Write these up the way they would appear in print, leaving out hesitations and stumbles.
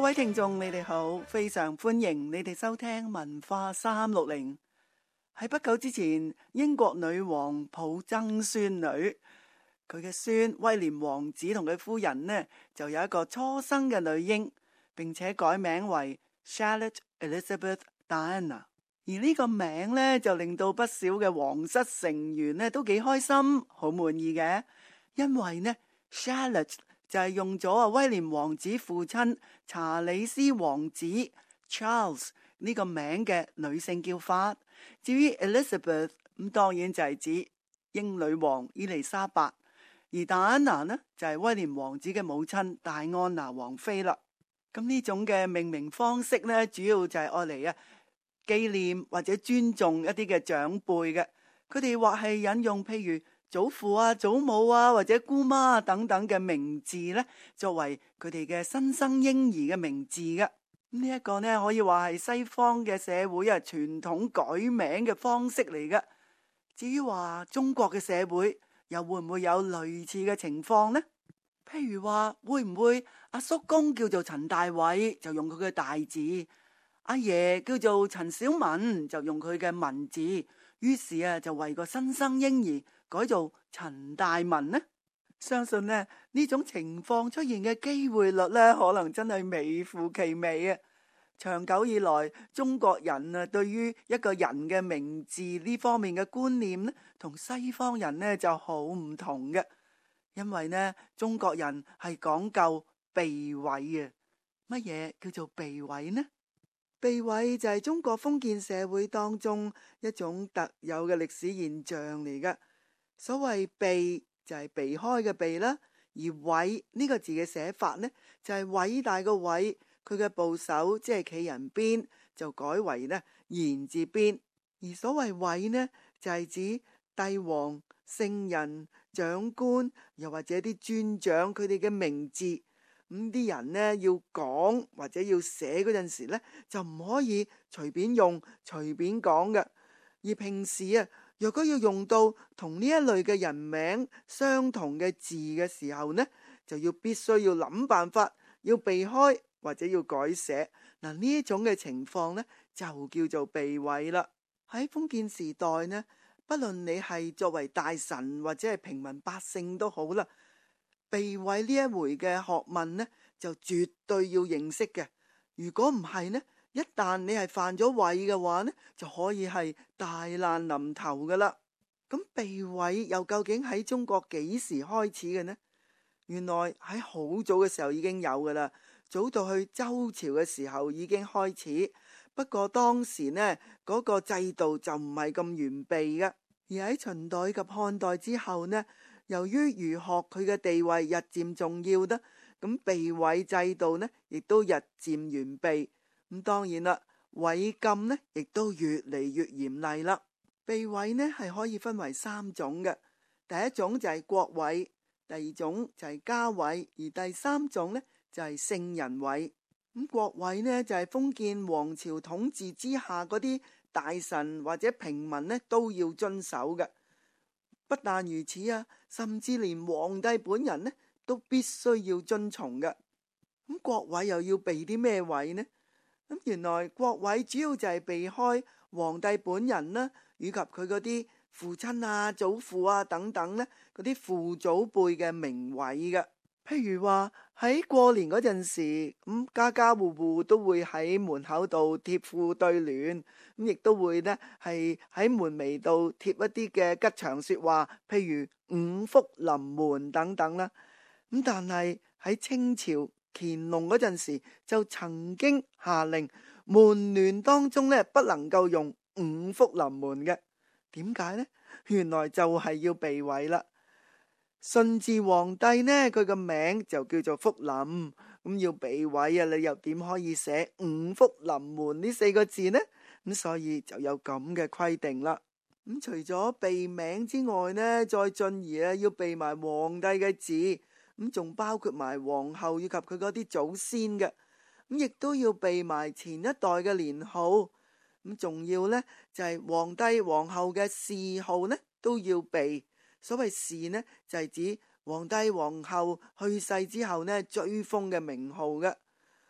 位聽眾，你哋好，非常歡迎你哋收聽文化360。喺不久之前，英國女王抱曾孫女，佢嘅孫威廉王子同佢夫人呢就有一個初生嘅女嬰，並且改名為 Charlotte Elizabeth Diana。而呢個名呢就令到不少嘅皇室成員呢都幾開心，好滿意嘅，因為呢 Charlotte 就係用咗威廉王子父親查理斯王子 Charles 呢個名嘅女性叫法。至於 Elizabeth 咁當然就係指英女王伊麗莎白，而戴安娜呢就係威廉王子嘅母親戴安娜王妃啦。咁呢種嘅命名方式呢，主要就係愛嚟紀念或者尊重一啲嘅長輩嘅，佢哋或係引用譬如祖父啊、祖母啊或者姑媽啊等等嘅名字呢，作為佢哋嘅新生嬰兒嘅名字嘅。呢一個呢，可以話係西方嘅社會傳統改名嘅方式嚟嘅。至於話中國嘅社會又會唔會有類似嘅情況呢？譬如話會唔會阿叔公叫做陳大偉就用佢嘅大字，阿爺叫做陳小文就用佢嘅文字，於是就為個新生嬰兒改做陳大文呢？相信呢種情況出現嘅機會率呢，可能真係微乎其微啊！長久以來，中國人對於一個人嘅名字呢方面嘅觀念呢，同西方人呢就好唔同嘅。因為呢，中國人係講究避諱啊！乜嘢叫做避諱呢？避諱就係中國封建社會當中一種特有嘅歷史現象嚟㗎。所謂避就係避開嘅避啦，而諱呢個字嘅寫法呢，就係偉大嘅偉，佢嘅部首即係企人邊，就改為呢言字邊。而所謂諱呢，就係指帝王、聖人、長官，又或者啲尊長佢哋嘅名字。咁啲人呢要講或者要寫嗰陣時呢，就唔可以隨便用、隨便講嘅。而平時若果要用到同呢一類嘅人名相同嘅字嘅時候呢，就必須要諗辦法，要避開或者要改寫。嗱，呢一種嘅情況呢，就叫做避諱啦。喺封建時代呢，不論你係作為大臣或者係平民百姓都好啦，避諱呢一回嘅學問呢，就絕對要認識嘅。如果唔係呢，一旦你係犯咗諱嘅話呢，就可以係大難臨頭噶啦。咁避諱又究竟喺中國幾時開始嘅呢？原來喺好早嘅時候已經有噶啦，早到去周朝嘅時候已經開始。不過當時呢，嗰個制度就唔係咁完備嘅。而喺秦代及漢代之後呢，由於儒學佢嘅地位日漸重要啦，咁避諱制度呢亦都日漸完備。咁當然啦，違禁呢亦都越嚟越嚴厲啦。避諱呢係可以分為3種嘅，第一種就係國諱，第二種就係家諱，而第三種呢就係聖人諱。咁國諱呢就係封建王朝統治之下嗰啲大臣或者平民呢都要遵守嘅。不但如此甚至連皇帝本人呢都必須要遵從嘅。咁國諱又要避啲咩諱呢？咁原來國諱主要就係避開皇帝本人啦，以及佢嗰啲父親祖父等等呢，嗰啲父祖輩嘅名諱嘅。譬如話喺過年嗰陣時，咁家家戶戶都會喺門口度貼富對聯，咁亦都會呢係喺門楣度貼一啲嘅吉祥說話，譬如五福臨門等等啦。咁但係喺清朝乾隆嗰陣時，就曾經下令門聯當中呢不能夠用五福臨門嘅。點解呢？原來就係要避諱啦。順治皇帝呢，佢個名就叫做福臨，咁要避諱你又點可以寫五福臨門呢4個字呢？咁所以就有咁嘅規定啦。咁除咗避名之外呢，再進而要避埋皇帝嘅字，咁仲包括埋皇后以及佢嗰啲祖先嘅，咁亦都要避埋前一代嘅年號，咁仲要呢，就係皇帝皇后嘅諡號呢都要避。所謂諡呢，就係指皇帝皇后去世之後呢追封嘅名號嘅。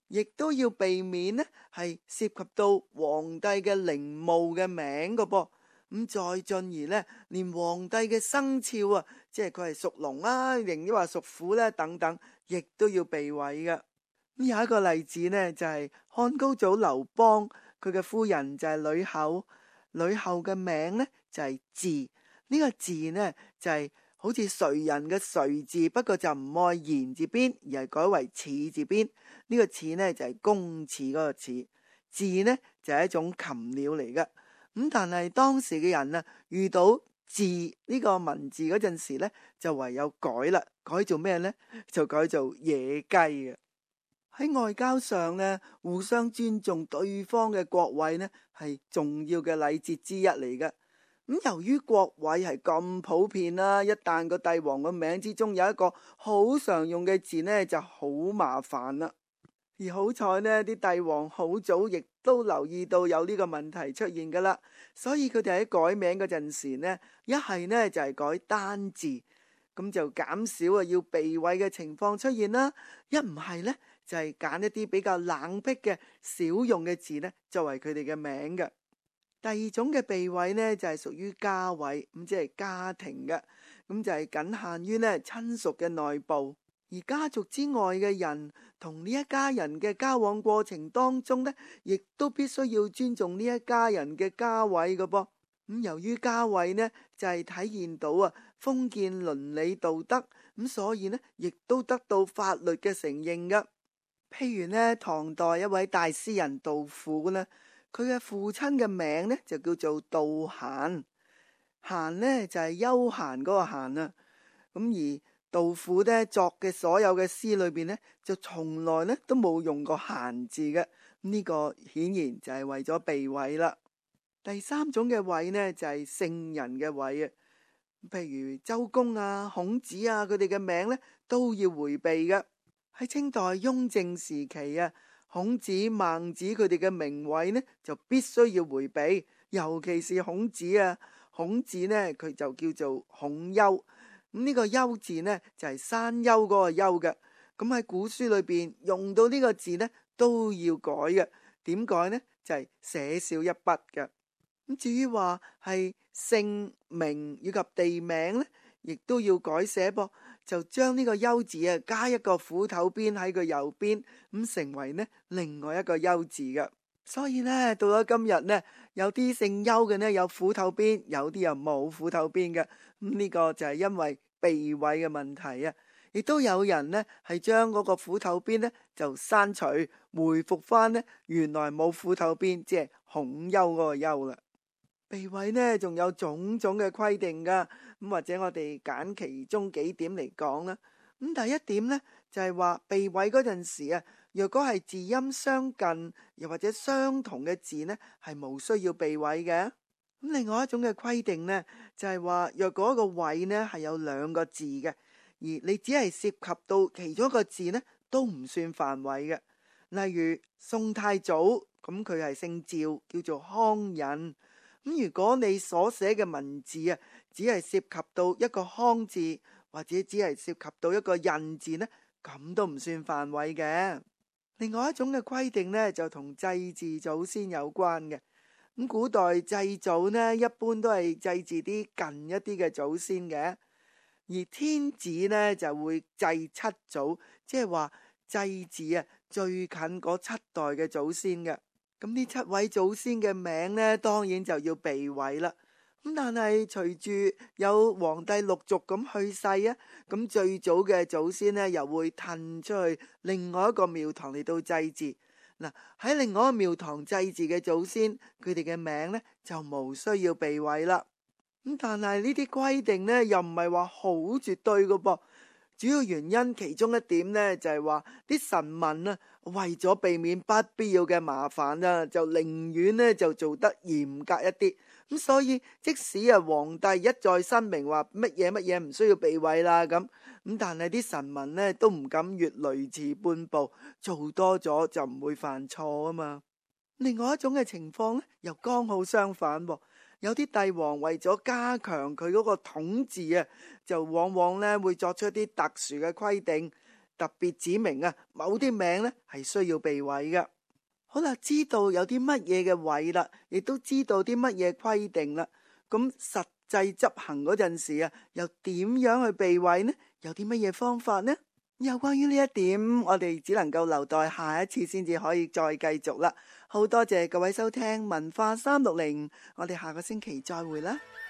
亦都要避免呢係涉及到皇帝嘅陵墓嘅名㗎噃。咁再進而呢，連皇帝嘅生肖啊，即係佢係屬龍啊，定抑或屬虎咧等等，亦都要避諱嘅。咁有一個例子呢，就係漢高祖劉邦，佢嘅夫人就係呂后，呂后嘅名呢就係字，呢個字呢就係好似誰人嘅誰字，不過就唔愛言字邊，而係改為齒字邊。呢個齒呢就係公齒嗰個齒，字呢就係一種禽鳥嚟嘅。咁但係當時嘅人啊，遇到字呢個文字嗰陣時呢，就唯有改啦，改做咩呢？就改做野雞嘅。喺外交上呢，互相尊重對方嘅國位呢，係重要嘅禮節之一嚟嘅。咁由於國位係咁普遍啦，一旦個帝王嘅名之中有一個好常用嘅字呢，就好麻煩啦。而好彩呢，啲帝王好早亦都留意到有呢個問題出現噶啦，所以佢哋喺改名嗰陣時呢，一係呢就係改單字，咁就減少要避諱嘅情況出現啦。一唔係呢，就係揀一啲比較冷僻嘅少用嘅字呢，作為佢哋嘅名嘅。第二種嘅避諱呢，就係屬於家位，咁即係家庭嘅，咁就係僅限於呢親屬嘅內部。而家族之外嘅人同呢一家人嘅交往過程當中呢，亦都必須要尊重呢一家人嘅家位嘅噃。咁由於家位呢就係體現到封建倫理道德，咁所以呢亦都得到法律嘅承認嘅。譬如呢，唐代一位大詩人杜甫呢，佢嘅父親嘅名呢就叫做杜閒，閒呢就係休閒嗰個閒啊。咁而杜甫呢作嘅所有嘅詩裏邊呢，就從來呢都冇用過閒字嘅。呢個顯然就係為咗避諱啦。第三種嘅諱呢，就係聖人嘅諱啊，譬如周公啊、孔子啊，佢哋嘅名呢都要回避嘅。喺清代雍正時期啊，孔子、孟子佢哋嘅名諱呢就必須要回避，尤其是孔子啊。孔子呢佢就叫做孔丘。咁呢個丘字呢，就係山丘嗰個丘嘅。咁喺古書裏邊用到呢個字呢，都要改嘅。點改呢？就係寫少一筆嘅。咁至於話係姓名以及地名呢，亦都要改寫噃。就將呢個丘字加一個斧頭邊喺佢右邊，咁成為呢另外一個丘字嘅。所以呢，到咗今日呢，有啲姓丘嘅呢有斧頭邊，有啲又冇斧頭邊嘅。咁呢個就係因為避諱嘅問題啊。亦都有人呢係將嗰個斧頭邊呢就刪除，回復翻呢原來冇斧頭邊，即係孔丘嗰個丘啦。避諱呢仲有種種嘅規定噶，咁或者我哋揀其中幾點嚟講啦。咁第一點呢，就係話避諱嗰陣時啊，若果係字音相近又或者相同嘅字呢，係無需要避諱嘅。咁另外一種嘅規定呢，就係話若果一個諱呢係有兩個字嘅，而你只係涉及到其中一個字呢，都唔算犯諱嘅。例如宋太祖，咁佢係姓趙，叫做康仁。咁如果你所寫嘅文字啊，只係涉及到一個康字，或者只係涉及到一個印字呢，咁都唔算犯諱嘅。另外一種嘅規定呢，就同祭祀祖先有關嘅。咁古代祭祖呢，一般都係祭祀啲近一啲嘅祖先嘅，而天子呢就會祭七祖，即係話祭祀最近嗰7代嘅祖先嘅。咁呢7位祖先嘅名呢，當然就要避諱啦。咁但係隨住有皇帝陸續咁去世啊，咁最早嘅祖先呢又會褪出去另外一個廟堂嚟到祭祀。嗱，喺另外一個廟堂祭祀嘅祖先，佢哋嘅名呢就無需要避諱啦。咁但係呢啲規定呢，又唔係話好絕對㗎噃。主要原因其中一點呢，就係話啲臣民啊，為咗避免不必要嘅麻煩啊，就寧願呢就做得嚴格一啲。咁所以即使皇帝一再申明話乜嘢唔需要避諱啦，咁但係啲臣民呢都唔敢越雷池半步，做多咗就唔會犯錯啊嘛。另外一種嘅情況呢，又剛好相反喎。有啲帝王為咗加強佢嗰個統治啊，就往往呢會作出一啲特殊嘅規定。 特別指明啊，某啲名呢係需要避諱㗎。好啦，知道有啲乜嘢嘅諱啦，亦都知道啲乜嘢規定啦。咁實際執行嗰陣時啊，又點樣去避諱呢？有啲乜嘢方法呢？有關於呢一點，我哋只能夠留待下一次先至可以再繼續啦。好多謝各位收聽文化360，我哋下個星期再會啦。